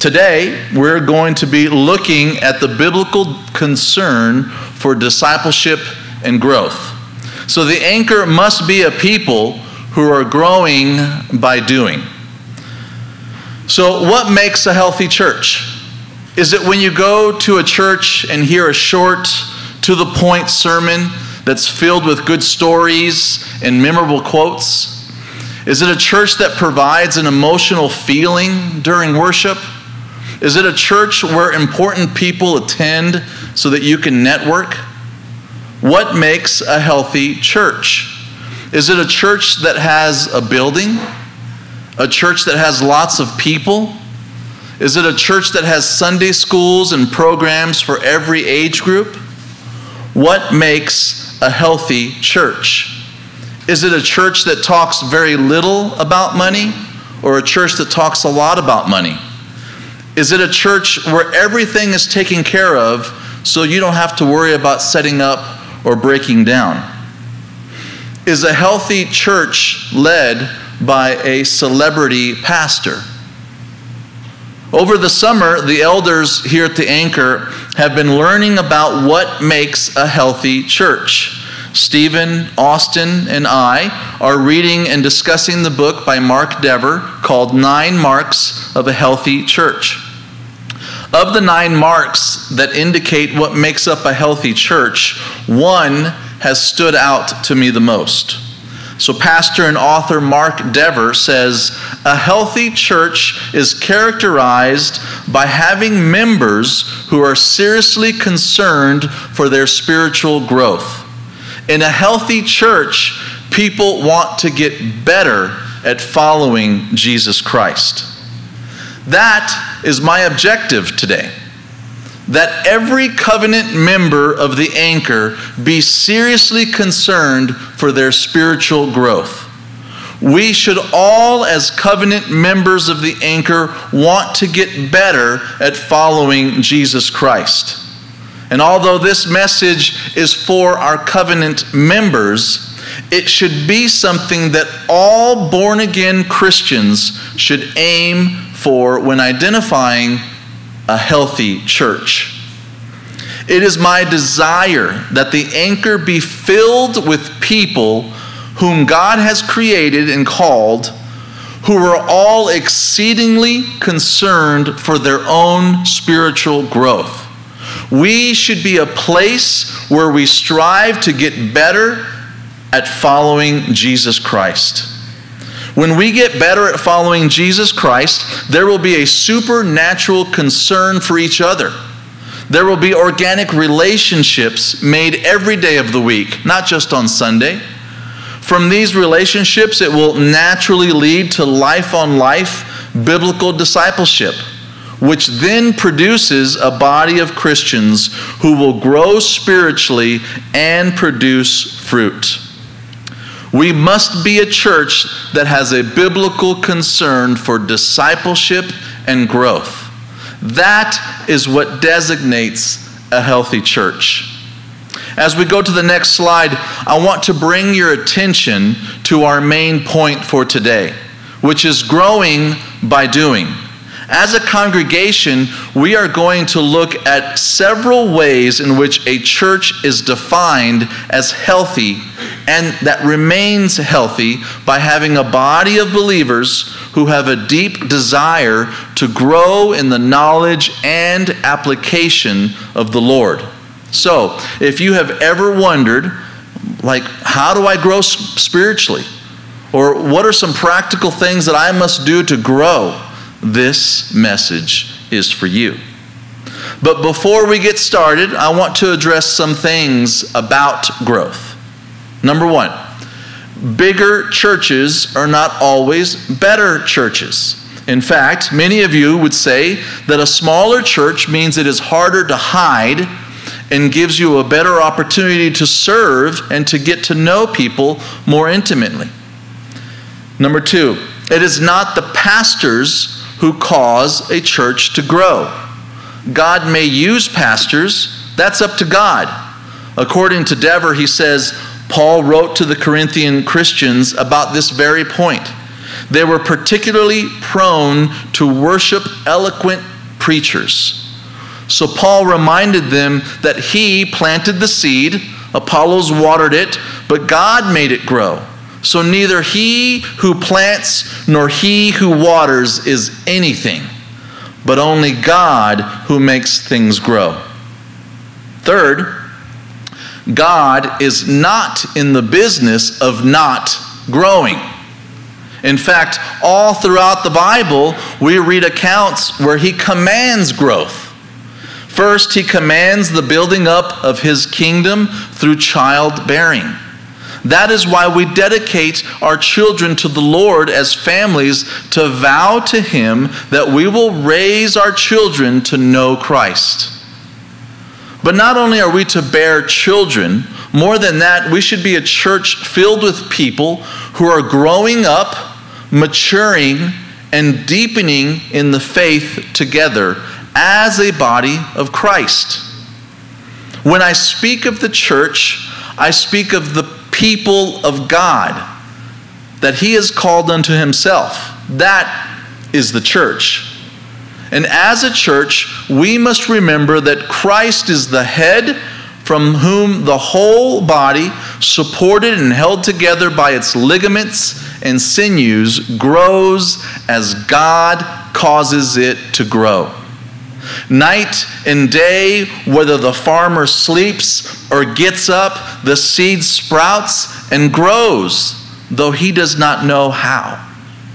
Today, we're going to be looking at the biblical concern for discipleship and growth. So the anchor must be a people who are growing by doing. So what makes a healthy church? Is it when you go to a church and hear a short, to-the-point sermon that's filled with good stories and memorable quotes? Is it a church that provides an emotional feeling during worship? Is it a church where important people attend so that you can network? What makes a healthy church? Is it a church that has a building? A church that has lots of people? Is it a church that has Sunday schools and programs for every age group? What makes a healthy church? Is it a church that talks very little about money, or a church that talks a lot about money? Is it a church where everything is taken care of so you don't have to worry about setting up or breaking down? Is a healthy church led by a celebrity pastor? Over the summer, the elders here at the Anchor have been learning about what makes a healthy church. Stephen, Austin, and I are reading and discussing the book by Mark Dever called 9 Marks of a Healthy Church. Of the 9 marks that indicate what makes up a healthy church, one has stood out to me the most. So pastor and author Mark Dever says, a healthy church is characterized by having members who are seriously concerned for their spiritual growth. In a healthy church, people want to get better at following Jesus Christ. That is my objective today. That every covenant member of the Anchor be seriously concerned for their spiritual growth. We should all, as covenant members of the Anchor, want to get better at following Jesus Christ. And although this message is for our covenant members, it should be something that all born-again Christians should aim for when identifying a healthy church. It is my desire that the Anchor be filled with people whom God has created and called, who are all exceedingly concerned for their own spiritual growth. We should be a place where we strive to get better at following Jesus Christ. When we get better at following Jesus Christ, there will be a supernatural concern for each other. There will be organic relationships made every day of the week, not just on Sunday. From these relationships, it will naturally lead to life-on-life biblical discipleship, which then produces a body of Christians who will grow spiritually and produce fruit. We must be a church that has a biblical concern for discipleship and growth. That is what designates a healthy church. As we go to the next slide, I want to bring your attention to our main point for today, which is growing by doing. As a congregation, we are going to look at several ways in which a church is defined as healthy and that remains healthy by having a body of believers who have a deep desire to grow in the knowledge and application of the Lord. So, if you have ever wondered, how do I grow spiritually? Or what are some practical things that I must do to grow? This message is for you. But before we get started, I want to address some things about growth. Number one, bigger churches are not always better churches. In fact, many of you would say that a smaller church means it is harder to hide and gives you a better opportunity to serve and to get to know people more intimately. Number two, it is not the pastors who cause a church to grow. God may use pastors. That's up to God. According to Dever, he says, Paul wrote to the Corinthian Christians about this very point. They were particularly prone to worship eloquent preachers. So Paul reminded them that he planted the seed, Apollos watered it, but God made it grow. So neither he who plants nor he who waters is anything, but only God who makes things grow. Third, God is not in the business of not growing. In fact, all throughout the Bible, we read accounts where he commands growth. First, he commands the building up of his kingdom through childbearing. That is why we dedicate our children to the Lord as families, to vow to him that we will raise our children to know Christ. But not only are we to bear children, more than that, we should be a church filled with people who are growing up, maturing, and deepening in the faith together as a body of Christ. When I speak of the church, I speak of the people of God that he has called unto himself. That is the church. And as a church, we must remember that Christ is the head from whom the whole body, supported and held together by its ligaments and sinews, grows as God causes it to grow. Night and day, whether the farmer sleeps or gets up, the seed sprouts and grows, though he does not know how.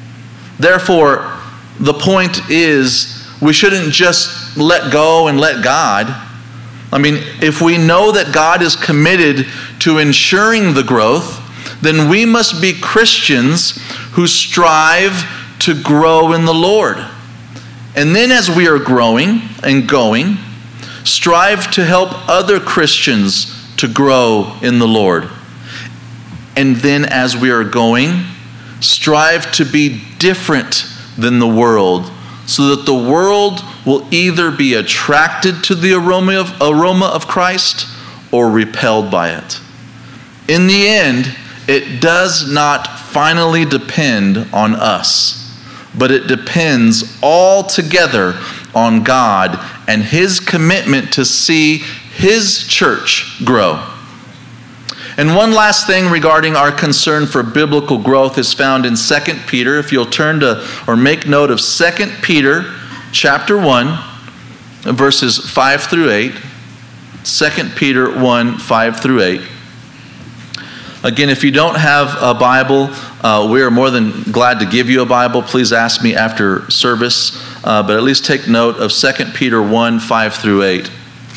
Therefore, the point is, we shouldn't just let go and let God. I mean, if we know that God is committed to ensuring the growth, then we must be Christians who strive to grow in the Lord. And then as we are growing and going, strive to help other Christians to grow in the Lord. And then as we are going, strive to be different than the world, so that the world will either be attracted to the aroma of Christ or repelled by it. In the end, it does not finally depend on us, but it depends altogether on God and his commitment to see his church grow. And one last thing regarding our concern for biblical growth is found in 2 Peter. If you'll turn to or make note of 2 Peter chapter 1, verses 5 through 8. 2 Peter 1, 5 through 8. Again, if you don't have a Bible, we are more than glad to give you a Bible. Please ask me after service, but at least take note of 2 Peter 1, 5 through 8.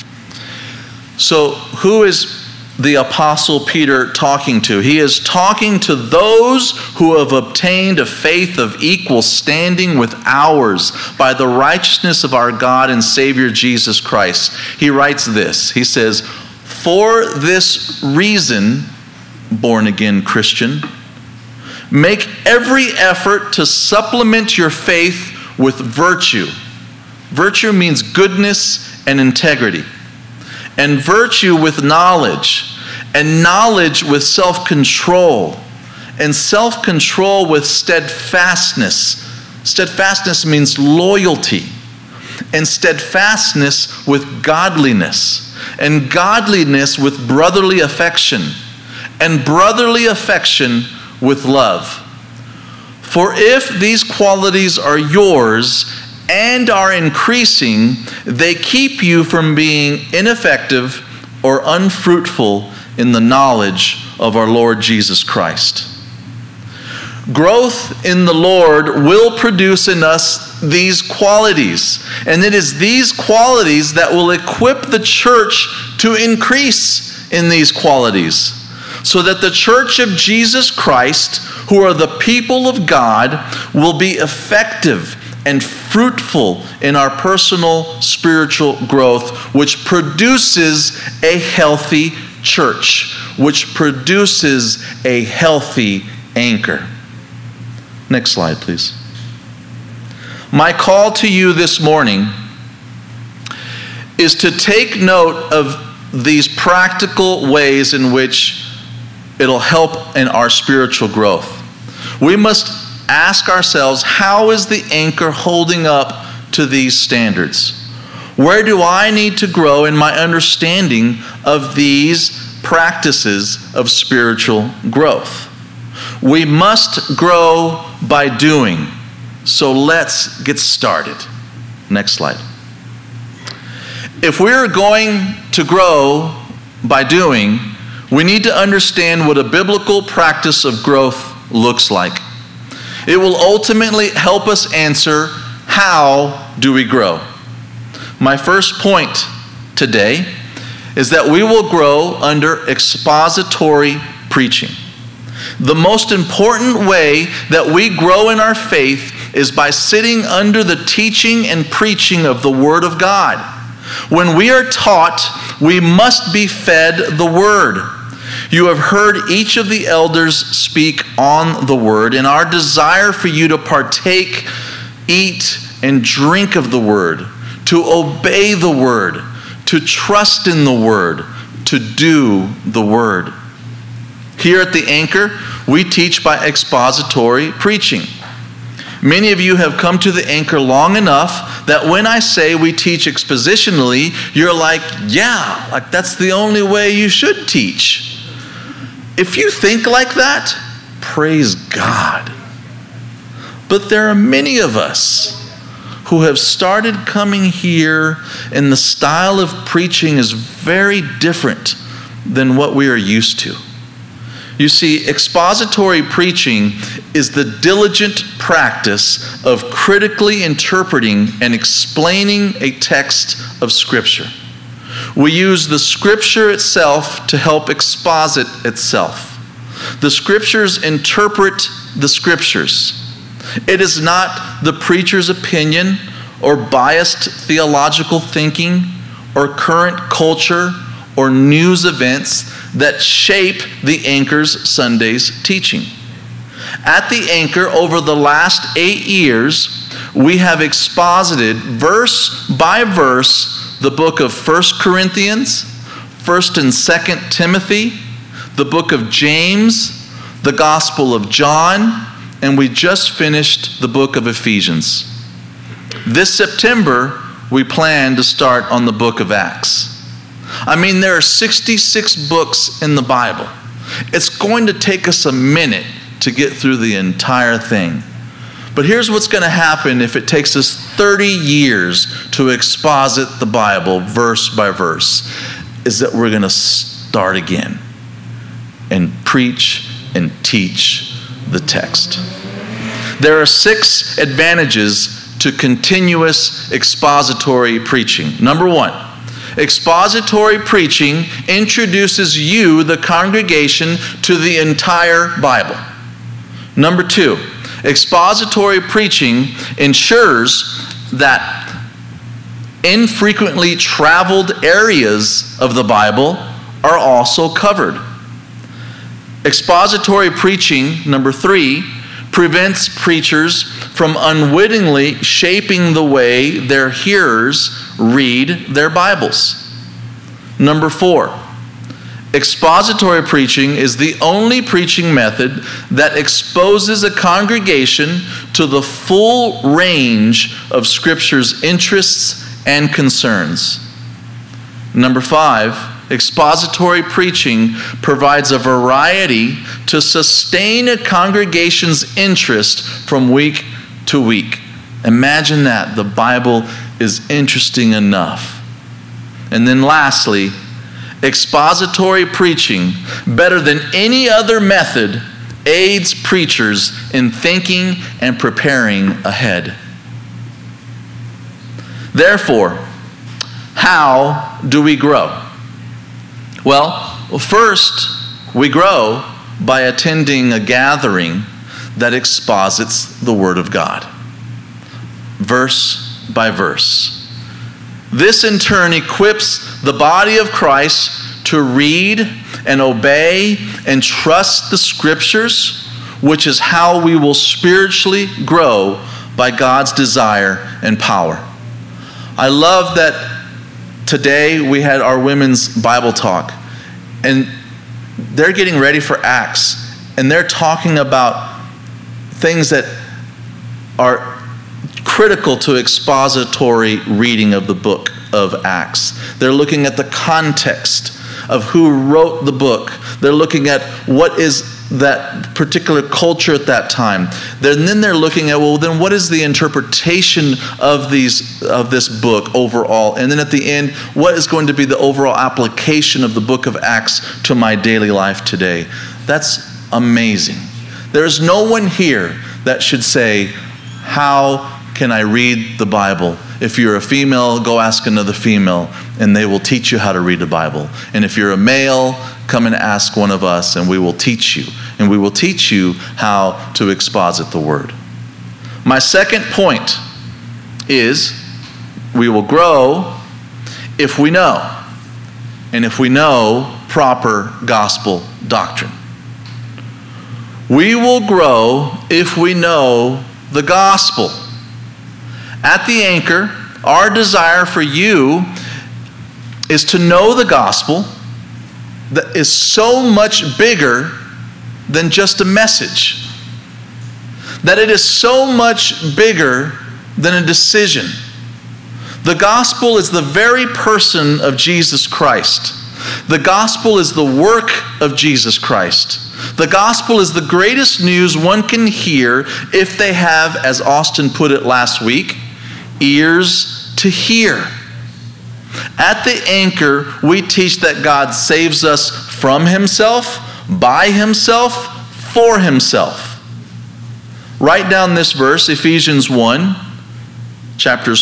So who is the Apostle Peter talking to? He is talking to those who have obtained a faith of equal standing with ours by the righteousness of our God and Savior Jesus Christ. He writes this. He says, "For this reason, born-again Christian, make every effort to supplement your faith with virtue." Virtue means goodness and integrity. And virtue with knowledge, and knowledge with self-control, and self-control with steadfastness. Steadfastness means loyalty, and steadfastness with godliness, and godliness with brotherly affection, and brotherly affection with love. For if these qualities are yours and are increasing, they keep you from being ineffective or unfruitful in the knowledge of our Lord Jesus Christ. Growth in the Lord will produce in us these qualities, and it is these qualities that will equip the church to increase in these qualities, so that the church of Jesus Christ, who are the people of God, will be effective and fruitful in our personal spiritual growth, which produces a healthy church, which produces a healthy anchor. Next slide, please. My call to you this morning is to take note of these practical ways in which it'll help in our spiritual growth. We must ask ourselves, how is the anchor holding up to these standards? Where do I need to grow in my understanding of these practices of spiritual growth? We must grow by doing. So let's get started. Next slide. If we're going to grow by doing, we need to understand what a biblical practice of growth looks like. It will ultimately help us answer, how do we grow? My first point today is that we will grow under expository preaching. The most important way that we grow in our faith is by sitting under the teaching and preaching of the Word of God. When we are taught, we must be fed the Word. You have heard each of the elders speak on the Word, and our desire for you to partake, eat, and drink of the Word, to obey the Word, to trust in the Word, to do the Word. Here at the Anchor, we teach by expository preaching. Many of you have come to the Anchor long enough that when I say we teach expositionally, you're like, yeah, like that's the only way you should teach. If you think like that, praise God. But there are many of us who have started coming here, and the style of preaching is very different than what we are used to. You see, expository preaching is the diligent practice of critically interpreting and explaining a text of Scripture. We use the Scripture itself to help exposit itself. The Scriptures interpret the Scriptures. It is not the preacher's opinion or biased theological thinking or current culture or news events that shape the Anchor's Sunday's teaching. At the Anchor, over the last 8 years, we have exposited verse by verse the book of 1 Corinthians, 1 and 2 Timothy, the book of James, the Gospel of John, and we just finished the book of Ephesians. This September, we plan to start on the book of Acts. I mean, there are 66 books in the Bible. It's going to take us a minute to get through the entire thing. But here's what's going to happen if it takes us 30 years to exposit the Bible verse by verse, is that we're going to start again and preach and teach the text. There are 6 advantages to continuous expository preaching. Number 1, expository preaching introduces you, the congregation, to the entire Bible. Number 2, expository preaching ensures that infrequently traveled areas of the Bible are also covered. Expository preaching, number 3, prevents preachers from unwittingly shaping the way their hearers read their Bibles. Number 4, expository preaching is the only preaching method that exposes a congregation to the full range of Scripture's interests and concerns. Number 5, expository preaching provides a variety to sustain a congregation's interest from week to week. Imagine that. The Bible is interesting enough. And then lastly, expository preaching, better than any other method, aids preachers in thinking and preparing ahead. Therefore, how do we grow? Well, first, we grow by attending a gathering that exposits the Word of God, verse by verse. This in turn equips the body of Christ to read and obey and trust the Scriptures, which is how we will spiritually grow by God's desire and power. I love that today we had our women's Bible talk, and they're getting ready for Acts, and they're talking about things that are critical to expository reading of the book of Acts. They're looking at the context of who wrote the book. They're looking at what is that particular culture at that time. Then they're looking at, well, then what is the interpretation of this book overall? And then at the end, what is going to be the overall application of the book of Acts to my daily life today? That's amazing. There's no one here that should say, how can I read the Bible? If you're a female, go ask another female, and they will teach you how to read the Bible. And if you're a male, come and ask one of us, and we will teach you. And we will teach you how to exposit the word. My second point is we will grow if we know. And if we know proper gospel doctrine. We will grow if we know the gospel. At the Anchor, our desire for you is to know the gospel that is so much bigger than just a message. That it is so much bigger than a decision. The gospel is the very person of Jesus Christ. The gospel is the work of Jesus Christ. The gospel is the greatest news one can hear if they have, as Austin put it last week, ears to hear. At the Anchor, we teach that God saves us from himself, by himself, for himself. Write down this verse, Ephesians 1, chapter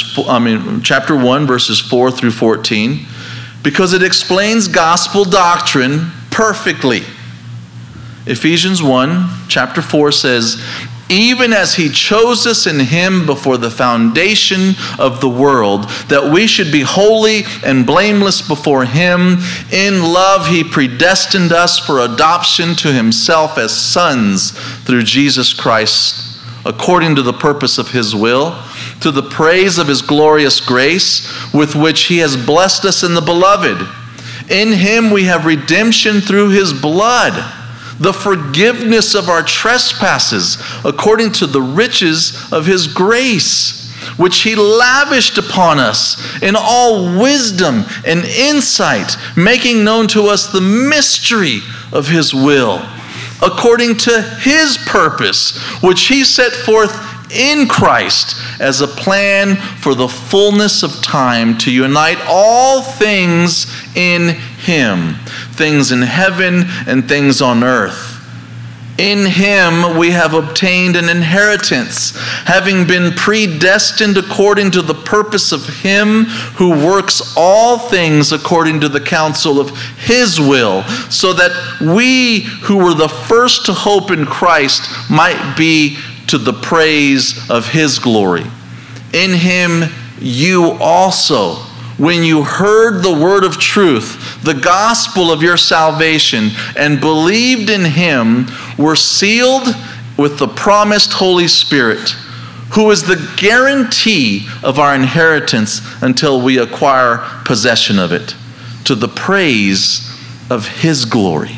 1, verses 4 through 14, because it explains gospel doctrine perfectly. Ephesians 1, chapter 4 says, even as he chose us in him before the foundation of the world, that we should be holy and blameless before him. In love he predestined us for adoption to himself as sons through Jesus Christ, according to the purpose of his will, to the praise of his glorious grace, with which he has blessed us in the beloved. In him we have redemption through his blood, the forgiveness of our trespasses, according to the riches of his grace, which he lavished upon us in all wisdom and insight, making known to us the mystery of his will, according to his purpose, which he set forth in Christ as a plan for the fullness of time to unite all things in him, things in heaven and things on earth. In him we have obtained an inheritance, having been predestined according to the purpose of him who works all things according to the counsel of his will, so that we who were the first to hope in Christ might be to the praise of his glory. In him you also, when you heard the word of truth, the gospel of your salvation, and believed in him, were sealed with the promised Holy Spirit, who is the guarantee of our inheritance until we acquire possession of it, to the praise of his glory.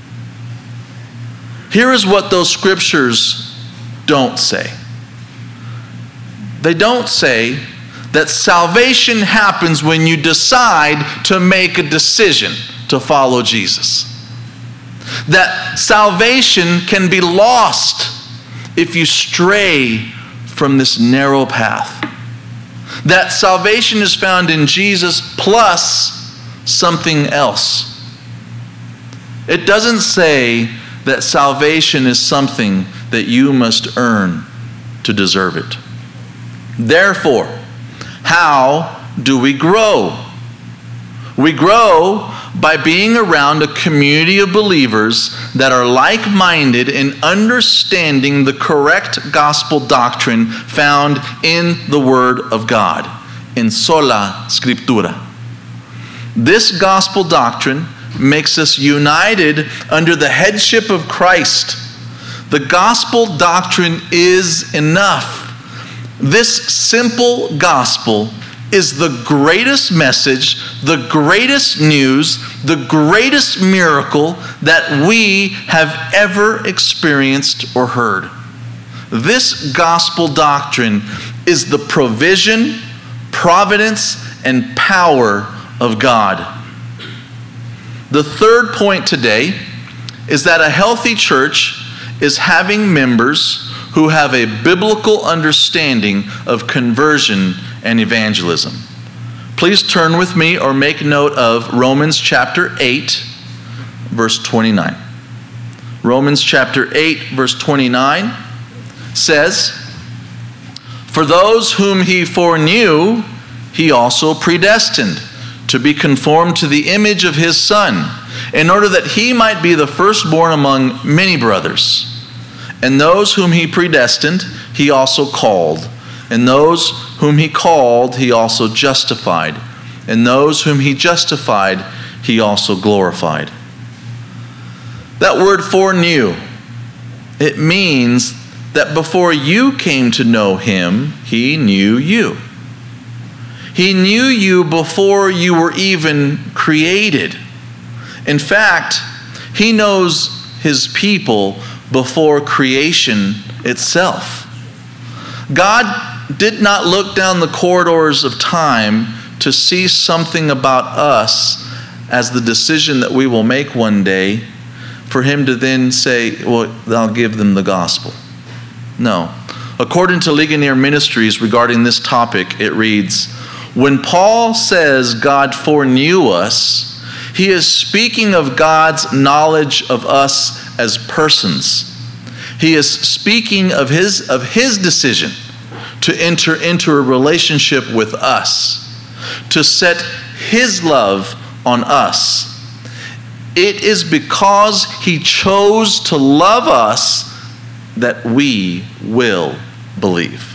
Here is what those scriptures don't say. They don't say that salvation happens when you decide to make a decision to follow Jesus. That salvation can be lost if you stray from this narrow path. That salvation is found in Jesus plus something else. It doesn't say that salvation is something that you must earn to deserve it. Therefore, how do we grow? We grow by being around a community of believers that are like-minded in understanding the correct gospel doctrine found in the Word of God, in sola scriptura. This gospel doctrine makes us united under the headship of Christ. The gospel doctrine is enough. This simple gospel is the greatest message, the greatest news, the greatest miracle that we have ever experienced or heard. This gospel doctrine is the provision, providence, and power of God. The third point today is that a healthy church is having members who have a biblical understanding of conversion and evangelism. Please turn with me or make note of Romans chapter 8, verse 29. Romans chapter 8, verse 29 says, "For those whom he foreknew, he also predestined to be conformed to the image of his Son, in order that he might be the firstborn among many brothers. And those whom he predestined, he also called. And those whom he called, he also justified. And those whom he justified, he also glorified." That word foreknew, it means that before you came to know him, he knew you. He knew you before you were even created. In fact, he knows his people before creation itself. God did not look down the corridors of time to see something about us as the decision that we will make one day for him to then say, well, I'll give them the gospel. No. According to Ligonier Ministries regarding this topic, it reads, when Paul says God foreknew us, he is speaking of God's knowledge of us as persons. He is speaking of his decision to enter into a relationship with us, to set his love on us. It is because he chose to love us that we will believe.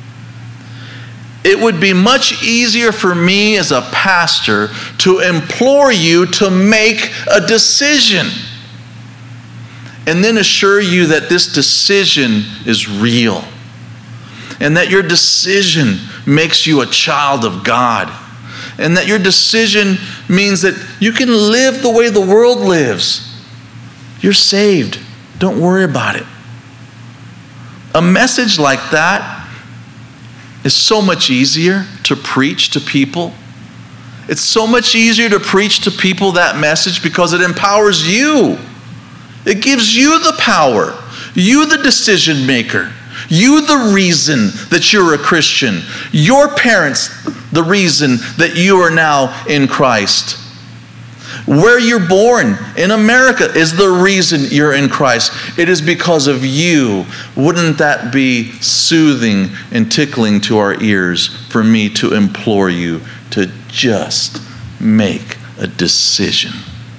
It would be much easier for me as a pastor to implore you to make a decision and then assure you that this decision is real and that your decision makes you a child of God and that your decision means that you can live the way the world lives. You're saved. Don't worry about it. A message like that is so much easier to preach to people. It's so much easier to preach to people that message because it empowers you. It gives you the power. You the decision maker. You the reason that you're a Christian. Your parents the reason that you are now in Christ. Where you're born in America is the reason you're in Christ. It is because of you. Wouldn't that be soothing and tickling to our ears for me to implore you to just make a decision?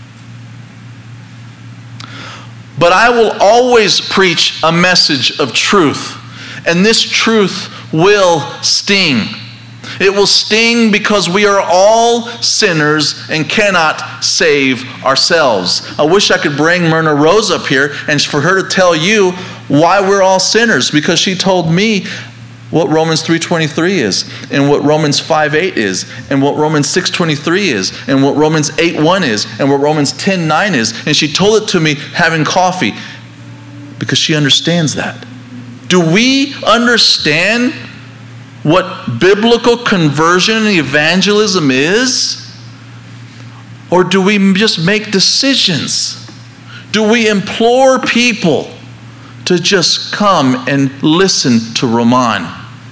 But I will always preach a message of truth, and this truth will sting. It will sting because we are all sinners and cannot save ourselves. I wish I could bring Myrna Rose up here and for her to tell you why we're all sinners, because she told me what Romans 3:23 is, and what Romans 5:8 is, and what Romans 6:23 is, and what Romans 8:1 is, and what Romans 10:9 is. And she told it to me having coffee because she understands that. Do we understand what biblical conversion and evangelism is? Or do we just make decisions? Do we implore people to just come and listen to Roman?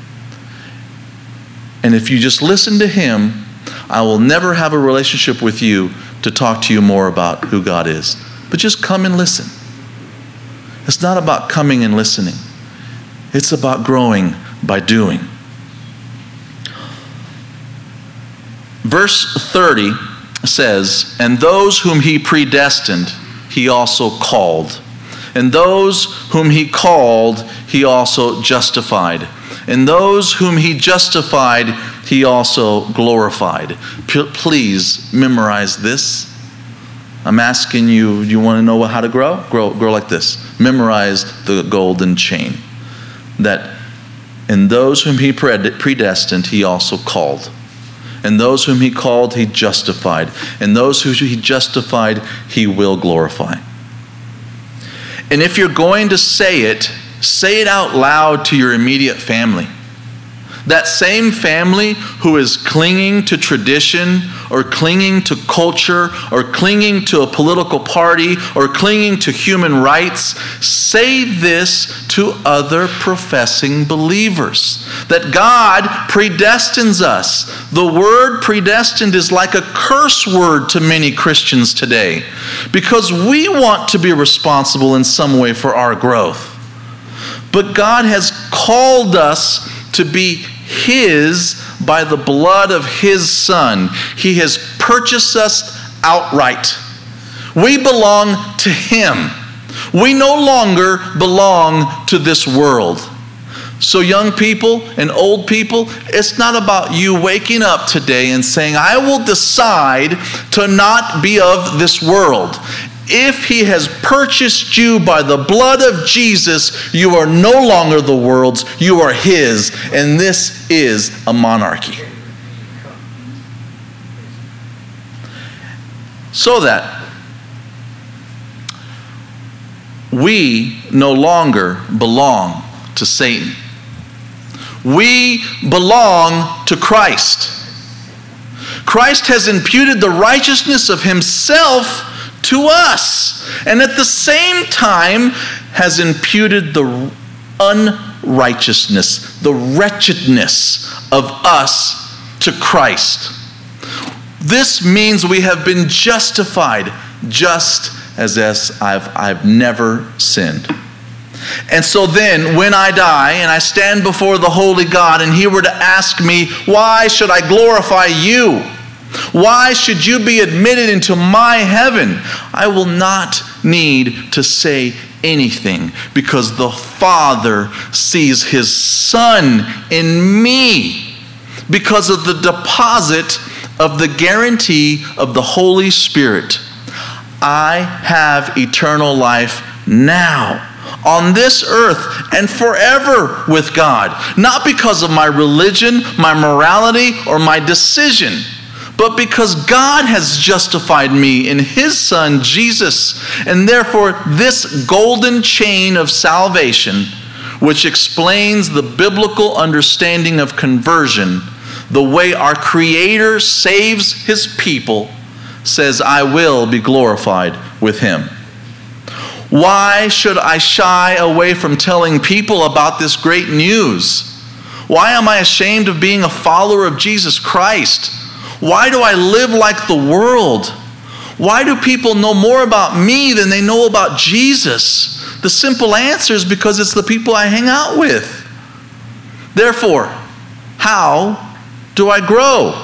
And if you just listen to him, I will never have a relationship with you to talk to you more about who God is. But just come and listen. It's not about coming and listening. It's about growing by doing. Verse 30 says, and those whom he predestined, he also called. And those whom he called, he also justified. And those whom he justified, he also glorified. Please memorize this. I'm asking you, do you want to know how to grow? Grow like this. Memorize the golden chain. That in those whom he predestined, he also called. And those whom he called, he justified. And those whom he justified, he will glorify. And if you're going to say it out loud to your immediate family. That same family who is clinging to tradition or clinging to culture or clinging to a political party or clinging to human rights, say this to other professing believers, that God predestines us. The word predestined is like a curse word to many Christians today because we want to be responsible in some way for our growth. But God has called us to be His by the blood of His Son. He has purchased us outright. We belong to Him. We no longer belong to this world. So young people and old people, it's not about you waking up today and saying, I will decide to not be of this world. If He has purchased you by the blood of Jesus, you are no longer the world's, you are His, and this is a monarchy. So that we no longer belong to Satan. We belong to Christ. Christ has imputed the righteousness of Himself to us, and at the same time has imputed the unrighteousness, the wretchedness of us to Christ. This means we have been justified just as I've never sinned. And so then, when I die and I stand before the holy God and He were to ask me, why should I glorify you? Why should you be admitted into my heaven? I will not need to say anything because the Father sees His Son in me because of the deposit of the guarantee of the Holy Spirit. I have eternal life now on this earth and forever with God, not because of my religion, my morality, or my decision, but because God has justified me in His Son, Jesus. And therefore, this golden chain of salvation, which explains the biblical understanding of conversion, the way our Creator saves His people, says, I will be glorified with Him. Why should I shy away from telling people about this great news? Why am I ashamed of being a follower of Jesus Christ? Why do I live like the world? Why do people know more about me than they know about Jesus? The simple answer is because it's the people I hang out with. Therefore, how do I grow?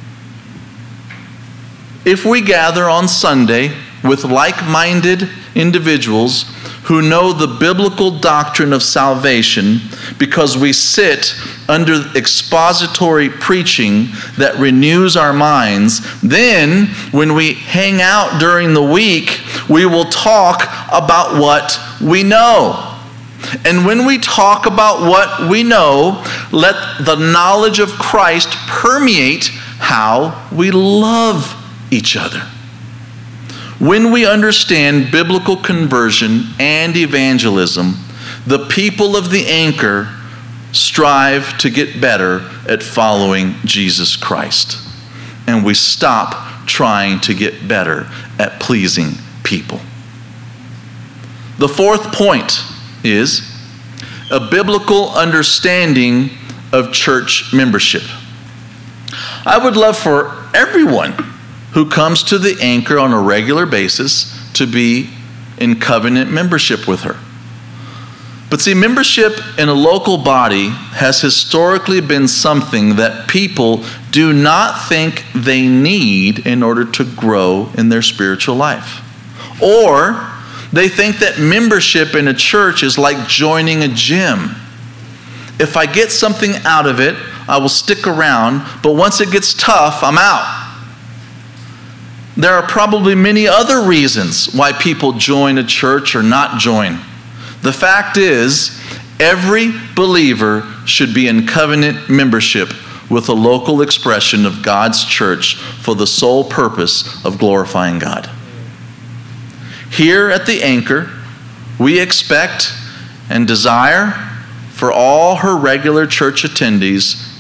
If we gather on Sunday with like-minded individuals who know the biblical doctrine of salvation because we sit under expository preaching that renews our minds, then when we hang out during the week, we will talk about what we know. And when we talk about what we know, let the knowledge of Christ permeate how we love each other. When we understand biblical conversion and evangelism, the people of the Anchor strive to get better at following Jesus Christ. And we stop trying to get better at pleasing people. The fourth point is a biblical understanding of church membership. I would love for everyone who comes to the Anchor on a regular basis to be in covenant membership with her. But see, membership in a local body has historically been something that people do not think they need in order to grow in their spiritual life. Or they think that membership in a church is like joining a gym. If I get something out of it, I will stick around, but once it gets tough, I'm out. There are probably many other reasons why people join a church or not join. The fact is, every believer should be in covenant membership with a local expression of God's church for the sole purpose of glorifying God. Here at the Anchor, we expect and desire for all her regular church attendees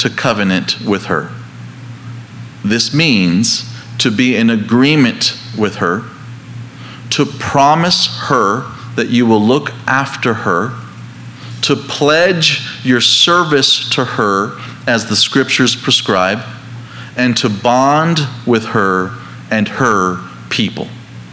to covenant with her. This means to be in agreement with her, to promise her that you will look after her, to pledge your service to her as the scriptures prescribe, and to bond with her and her people.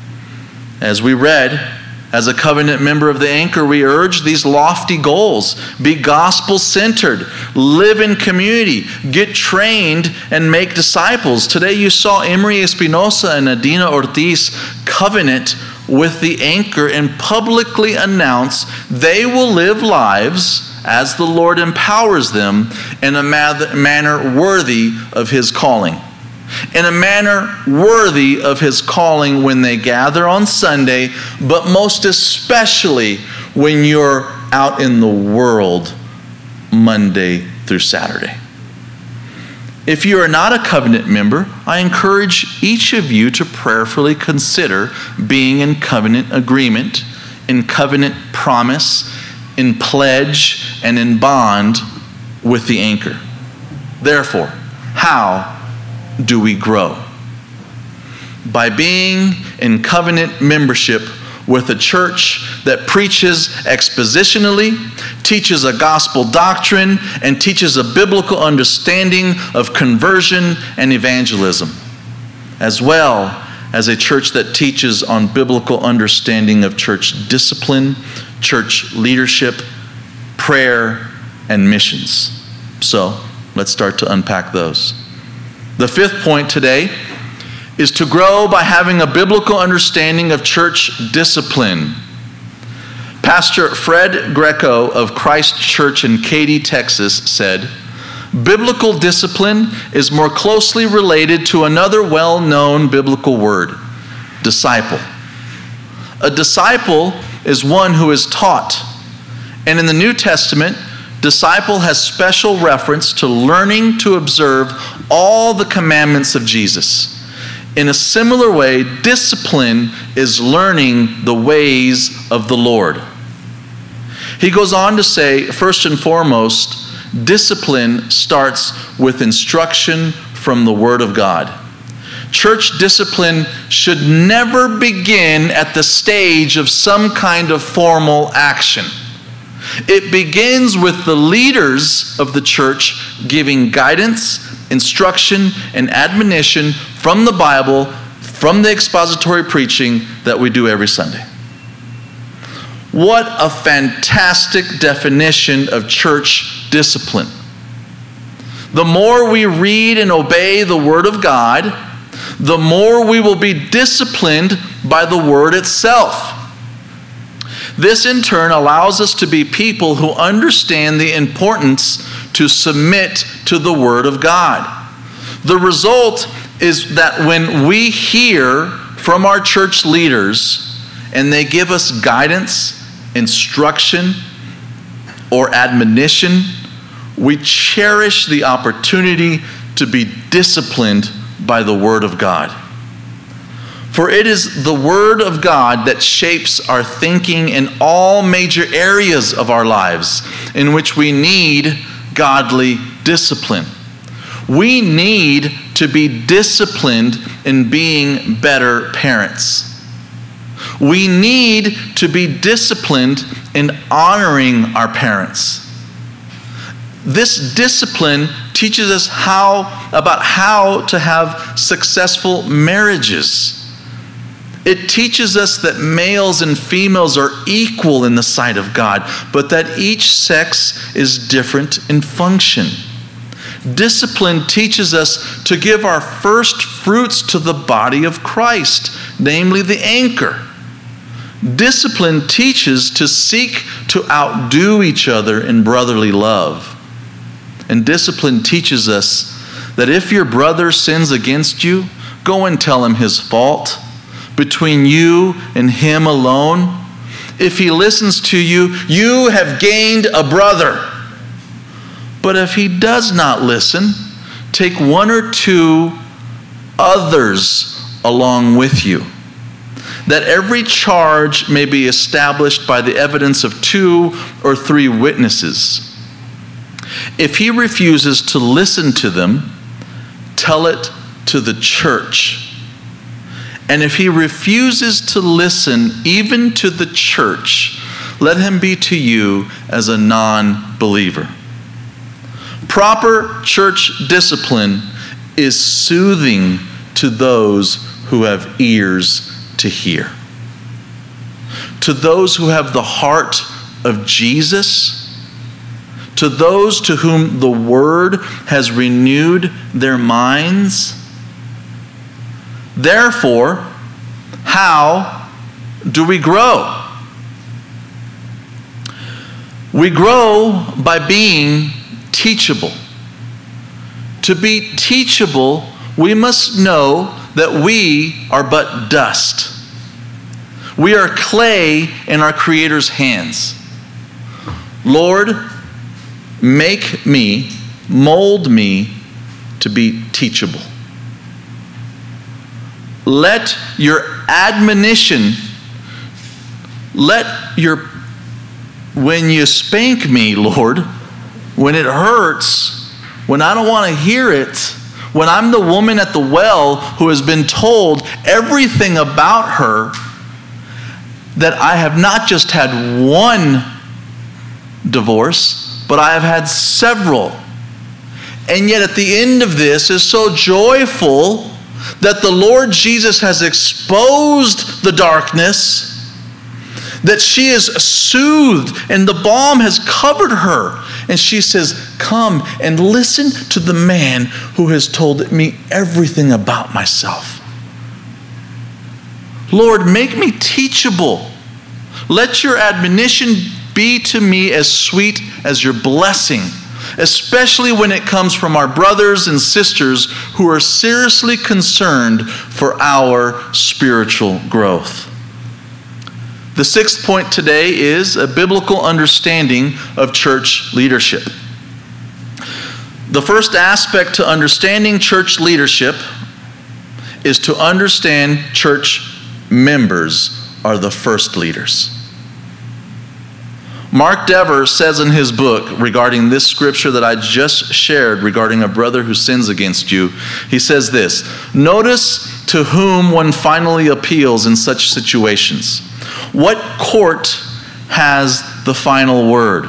As we read, as a covenant member of the Anchor, we urge these lofty goals. Be gospel-centered, live in community, get trained, and make disciples. Today you saw Emery Espinosa and Adina Ortiz covenant with the Anchor and publicly announce they will live lives as the Lord empowers them in a manner worthy of His calling. In a manner worthy of His calling when they gather on Sunday, but most especially when you're out in the world Monday through Saturday. If you are not a covenant member, I encourage each of you to prayerfully consider being in covenant agreement, in covenant promise, in pledge, and in bond with the Anchor. Therefore, how do we grow? By being in covenant membership with a church that preaches expositionally, teaches a gospel doctrine, and teaches a biblical understanding of conversion and evangelism, as well as a church that teaches on biblical understanding of church discipline, church leadership, prayer, and missions. So, let's start to unpack those. The fifth point today is to grow by having a biblical understanding of church discipline. Pastor Fred Greco of Christ Church in Katy, Texas said, "Biblical discipline is more closely related to another well-known biblical word, disciple. A disciple is one who is taught. And in the New Testament, disciple has special reference to learning to observe all the commandments of Jesus. In a similar way, discipline is learning the ways of the Lord." He goes on to say, first and foremost, discipline starts with instruction from the Word of God. Church discipline should never begin at the stage of some kind of formal action. It begins with the leaders of the church giving guidance, instruction, and admonition from the Bible, from the expository preaching that we do every Sunday. What a fantastic definition of church discipline. The more we read and obey the Word of God, the more we will be disciplined by the Word itself. This in turn allows us to be people who understand the importance to submit to the Word of God. The result is that when we hear from our church leaders and they give us guidance, instruction, or admonition, we cherish the opportunity to be disciplined by the Word of God. For it is the Word of God that shapes our thinking in all major areas of our lives in which we need godly discipline. We need to be disciplined in being better parents. We need to be disciplined in honoring our parents. This discipline teaches us about how to have successful marriages. It teaches us that males and females are equal in the sight of God, but that each sex is different in function. Discipline teaches us to give our first fruits to the body of Christ, namely the Anchor. Discipline teaches to seek to outdo each other in brotherly love. And discipline teaches us that if your brother sins against you, go and tell him his fault between you and him alone. If he listens to you, you have gained a brother. But if he does not listen, take one or two others along with you, that every charge may be established by the evidence of 2 or 3 witnesses. If he refuses to listen to them, tell it to the church. And if he refuses to listen even to the church, let him be to you as a non-believer. Proper church discipline is soothing to those who have ears to hear. To those who have the heart of Jesus, to those to whom the word has renewed their minds. Therefore, how do we grow? We grow by being teachable. To be teachable, we must know that we are but dust. We are clay in our Creator's hands. Lord, make me, mold me to be teachable. Let your admonition, when you spank me, Lord, when it hurts, when I don't want to hear it, when I'm the woman at the well who has been told everything about her, that I have not just had one divorce, but I have had several. And yet at the end of this is so joyful that the Lord Jesus has exposed the darkness, that she is soothed and the balm has covered her. And she says, come and listen to the man who has told me everything about myself. Lord, make me teachable. Let your admonition be to me as sweet as your blessing, especially when it comes from our brothers and sisters who are seriously concerned for our spiritual growth. The sixth point today is a biblical understanding of church leadership. The first aspect to understanding church leadership is to understand church members are the first leaders. Mark Dever says in his book regarding this scripture that I just shared regarding a brother who sins against you, he says this: notice to whom one finally appeals in such situations. What court has the final word?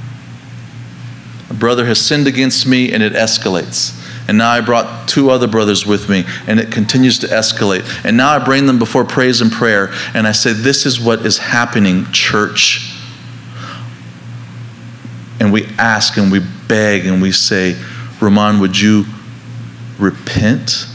A brother has sinned against me and it escalates. And now I brought two other brothers with me and it continues to escalate. And now I bring them before praise and prayer and I say, this is what is happening, church. And we ask and we beg and we say, Roman, would you repent?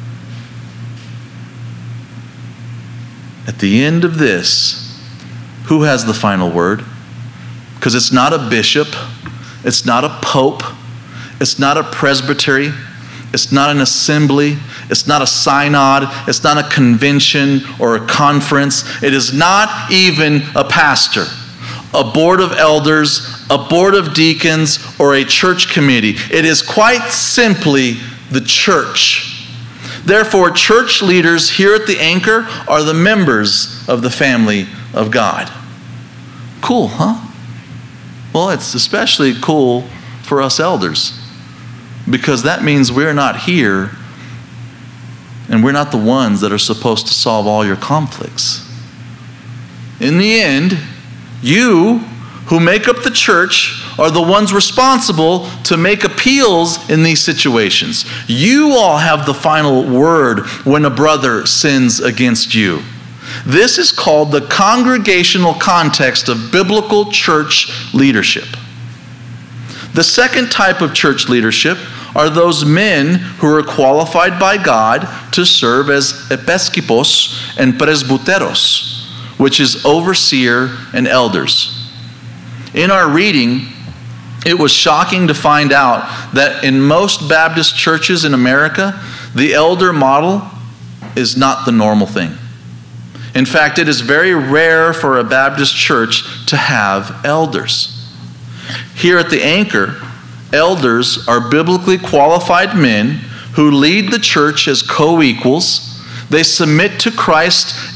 At the end of this, who has the final word? Because it's not a bishop, it's not a pope, it's not a presbytery, it's not an assembly, it's not a synod, it's not a convention or a conference, it is not even a pastor, a board of elders, a board of deacons, or a church committee. It is quite simply the church. Therefore, church leaders here at the Anchor are the members of the family of God. Cool, huh? Well, it's especially cool for us elders because that means we're not here and we're not the ones that are supposed to solve all your conflicts. In the end, you who make up the church are the ones responsible to make appeals in these situations. You all have the final word when a brother sins against you. This is called the congregational context of biblical church leadership. The second type of church leadership are those men who are qualified by God to serve as episkopos and presbyteros, which is overseer and elders. In our reading, it was shocking to find out that in most Baptist churches in America, the elder model is not the normal thing. In fact, it is very rare for a Baptist church to have elders. Here at the Anchor, elders are biblically qualified men who lead the church as co-equals. They submit to Christ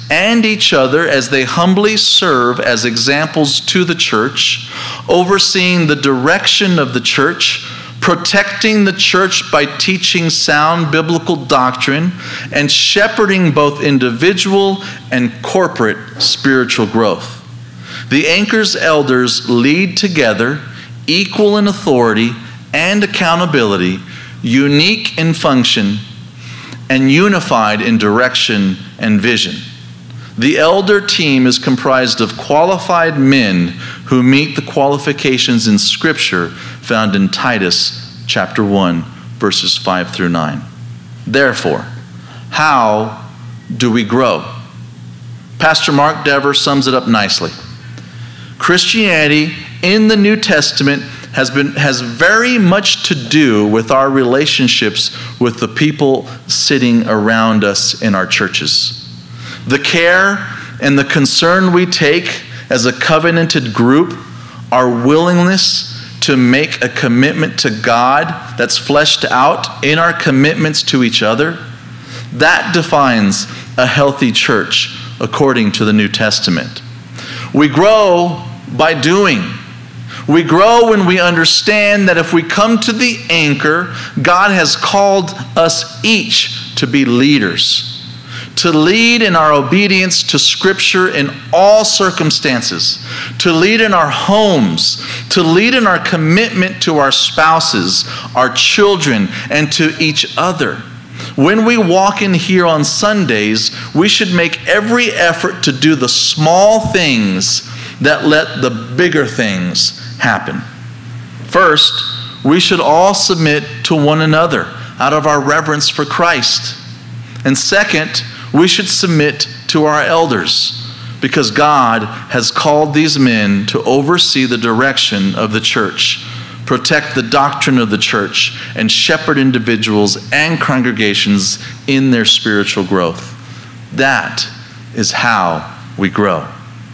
and each other as they humbly serve as examples to the church, overseeing the direction of the church, protecting the church by teaching sound biblical doctrine, and shepherding both individual and corporate spiritual growth. The Anchor's elders lead together, equal in authority and accountability, unique in function, and unified in direction and vision. The elder team is comprised of qualified men who meet the qualifications in Scripture found in Titus chapter 1, verses 5 through 9. Therefore, how do we grow? Pastor Mark Dever sums it up nicely. Christianity in the New Testament has very much to do with our relationships with the people sitting around us in our churches. The care and the concern we take as a covenanted group, our willingness to make a commitment to God that's fleshed out in our commitments to each other, that defines a healthy church according to the New Testament. We grow by doing. We grow when we understand that if we come to the Anchor, God has called us each to be leaders, to lead in our obedience to Scripture in all circumstances, to lead in our homes, to lead in our commitment to our spouses, our children, and to each other. When we walk in here on Sundays, we should make every effort to do the small things that let the bigger things happen. First, we should all submit to one another out of our reverence for Christ. And second, we should submit to our elders because God has called these men to oversee the direction of the church, protect the doctrine of the church, and shepherd individuals and congregations in their spiritual growth. That is how we grow.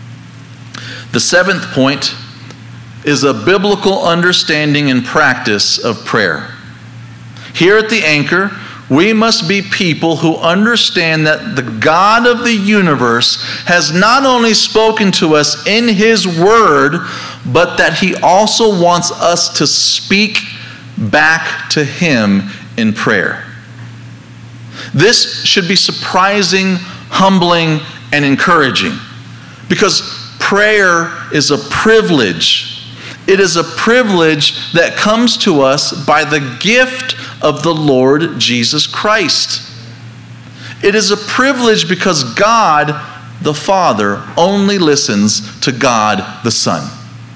The seventh point is a biblical understanding and practice of prayer. Here at the Anchor, we must be people who understand that the God of the universe has not only spoken to us in His Word, but that He also wants us to speak back to Him in prayer. This should be surprising, humbling, and encouraging because prayer is a privilege. It is a privilege that comes to us by the gift of the Lord Jesus Christ. It is a privilege because God, the Father, only listens to God, the Son.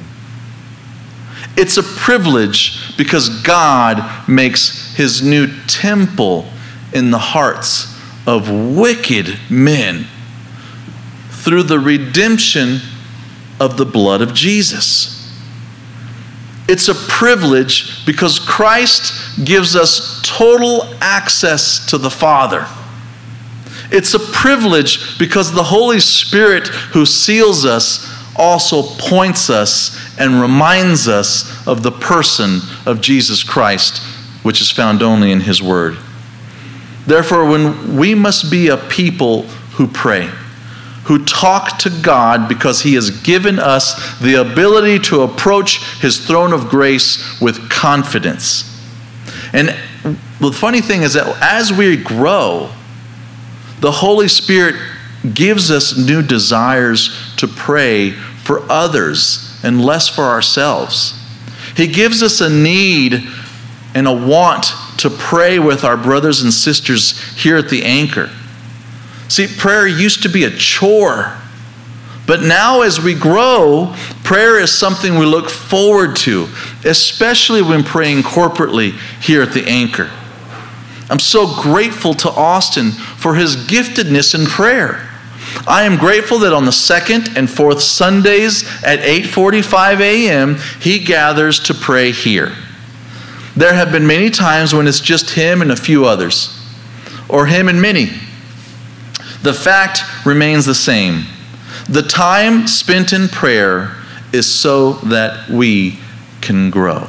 It's a privilege because God makes His new temple in the hearts of wicked men through the redemption of the blood of Jesus. It's a privilege because Christ gives us total access to the Father. It's a privilege because the Holy Spirit who seals us also points us and reminds us of the person of Jesus Christ, which is found only in His Word. Therefore, when we must be a people who pray, who talk to God because He has given us the ability to approach His throne of grace with confidence. And the funny thing is that as we grow, the Holy Spirit gives us new desires to pray for others and less for ourselves. He gives us a need and a want to pray with our brothers and sisters here at the Anchor. See, prayer used to be a chore, but now as we grow, prayer is something we look forward to, especially when praying corporately here at the Anchor. I'm so grateful to Austin for his giftedness in prayer. I am grateful that on the second and fourth Sundays at 8:45 a.m., he gathers to pray here. There have been many times when it's just him and a few others, or him and many. The fact remains the same. The time spent in prayer is so that we can grow.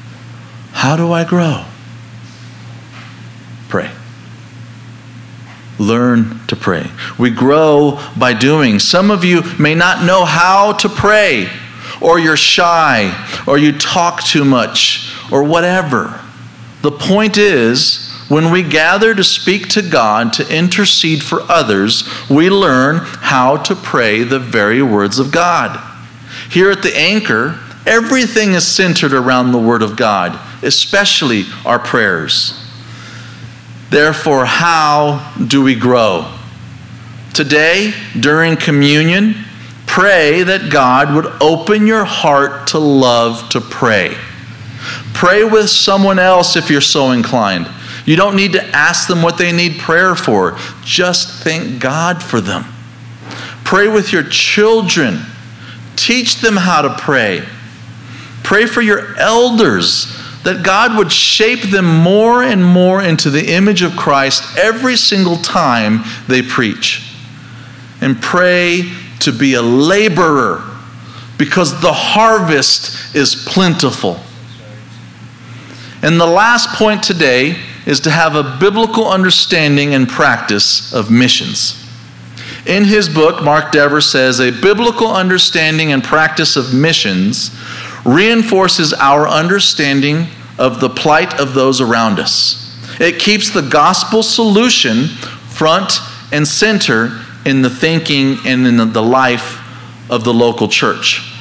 How do I grow? Pray. learn to pray. We grow by doing. Some of you may not know how to pray, or you're shy, or you talk too much, or whatever. The point is, when we gather to speak to God, to intercede for others, we learn how to pray the very words of God. Here at the Anchor, everything is centered around the Word of God, especially our prayers. Therefore, how do we grow? Today, during communion, pray that God would open your heart to love to pray. Pray with someone else if you're so inclined. You don't need to ask them what they need prayer for. Just thank God for them. Pray with your children. Teach them how to pray. Pray for your elders, that God would shape them more and more into the image of Christ every single time they preach. And pray to be a laborer, because the harvest is plentiful. And the last point today is to have a biblical understanding and practice of missions. In his book, Mark Dever says, a biblical understanding and practice of missions reinforces our understanding of the plight of those around us. It keeps the gospel solution front and center in the thinking and in the life of the local church.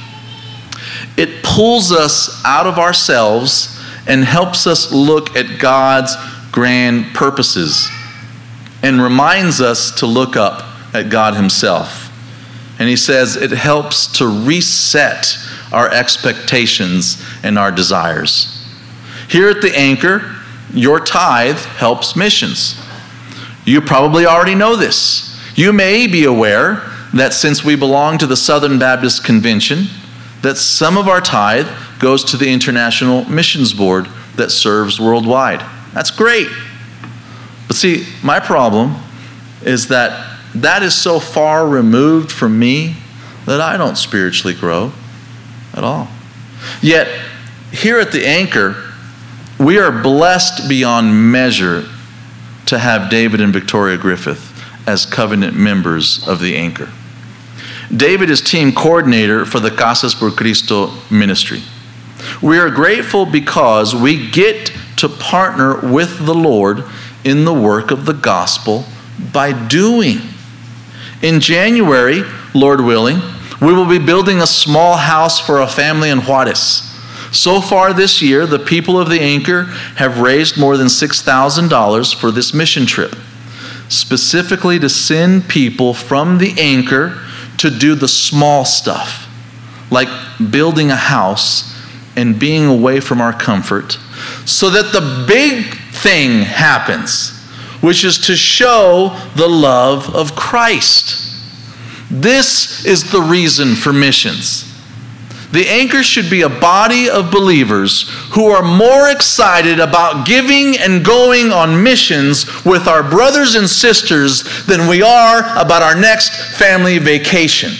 It pulls us out of ourselves and helps us look at God's grand purposes and reminds us to look up at God himself. And he says it helps to reset our expectations and our desires. Here at the Anchor, your tithe helps missions. You probably already know this. You may be aware that since we belong to the Southern Baptist Convention, that some of our tithe goes to the International Missions Board that serves worldwide. That's great. But see, my problem is that is so far removed from me that I don't spiritually grow at all. Yet, here at the Anchor, we are blessed beyond measure to have David and Victoria Griffith as covenant members of the Anchor. David is team coordinator for the Casas por Cristo ministry. We are grateful because we get to partner with the Lord in the work of the gospel by doing. In January, Lord willing, we will be building a small house for a family in Juarez. So far this year, the people of the Anchor have raised more than $6,000 for this mission trip, specifically to send people from the Anchor to do the small stuff, like building a house and being away from our comfort, so that the big thing happens, which is to show the love of Christ. This is the reason for missions. The Anchor should be a body of believers who are more excited about giving and going on missions with our brothers and sisters than we are about our next family vacation.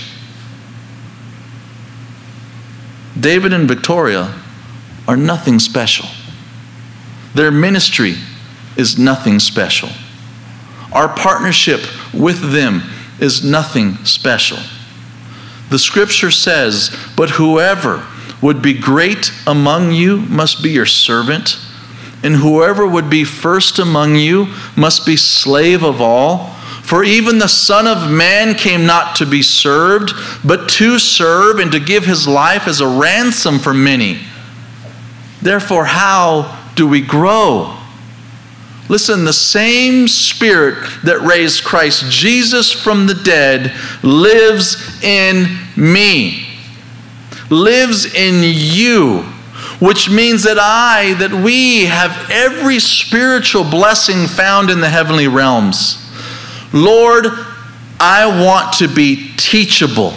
David and Victoria are nothing special. Their ministry is nothing special. Our partnership with them is nothing special. The scripture says, "But whoever would be great among you must be your servant, and whoever would be first among you must be slave of all. For even the Son of Man came not to be served, but to serve and to give his life as a ransom for many." Therefore, how do we grow? Listen, the same Spirit that raised Christ Jesus from the dead lives in me, lives in you, which means that we have every spiritual blessing found in the heavenly realms. Lord, I want to be teachable.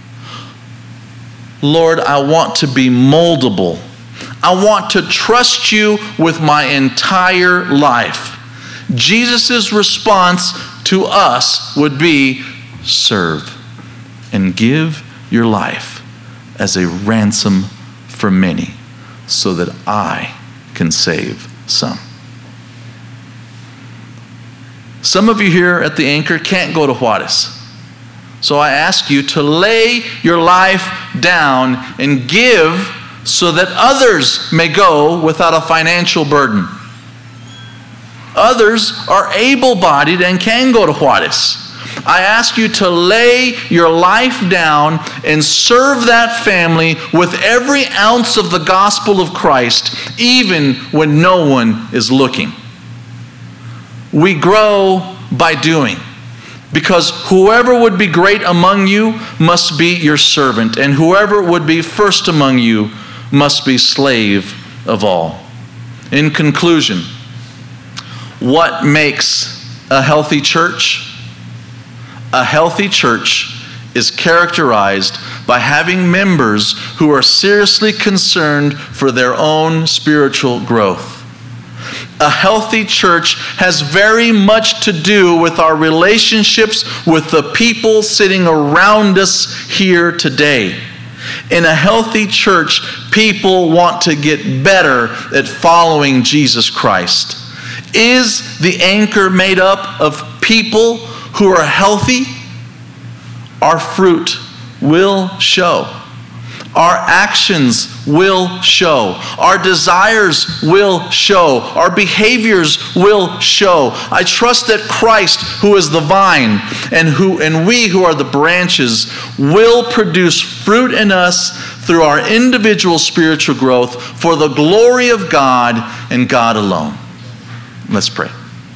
Lord, I want to be moldable. I want to trust you with my entire life. Jesus' response to us would be, serve and give your life as a ransom for many so that I can save some. Some of you here at the Anchor can't go to Juarez. So I ask you to lay your life down and give so that others may go without a financial burden. Others are able-bodied and can go to Juarez. I ask you to lay your life down and serve that family with every ounce of the gospel of Christ, even when no one is looking. We grow by doing, because whoever would be great among you must be your servant, and whoever would be first among you must be slave of all. In conclusion, what makes a healthy church? A healthy church is characterized by having members who are seriously concerned for their own spiritual growth. A healthy church has very much to do with our relationships with the people sitting around us here today. In a healthy church, people want to get better at following Jesus Christ. Is the Anchor made up of people who are healthy? Our fruit will show. Our actions will show. Our desires will show. Our behaviors will show. I trust that Christ, who is the vine, and we who are the branches, will produce fruit in us through our individual spiritual growth for the glory of God and God alone. Let's pray.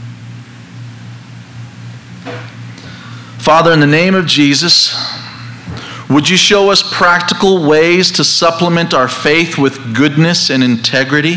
Father, in the name of Jesus, would you show us practical ways to supplement our faith with goodness and integrity,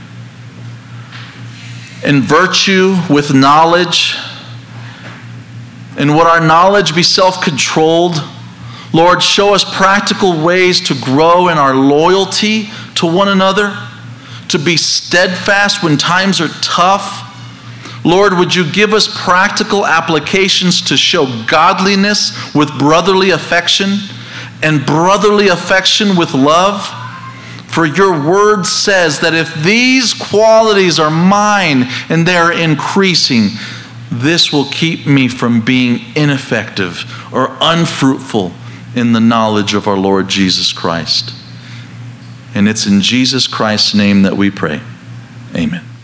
and virtue with knowledge, and would our knowledge be self-controlled? Lord, show us practical ways to grow in our loyalty to one another, to be steadfast when times are tough. Lord, would you give us practical applications to show godliness with brotherly affection and brotherly affection with love? For your word says that if these qualities are mine and they are increasing, this will keep me from being ineffective or unfruitful in the knowledge of our Lord Jesus Christ. And it's in Jesus Christ's name that we pray. Amen.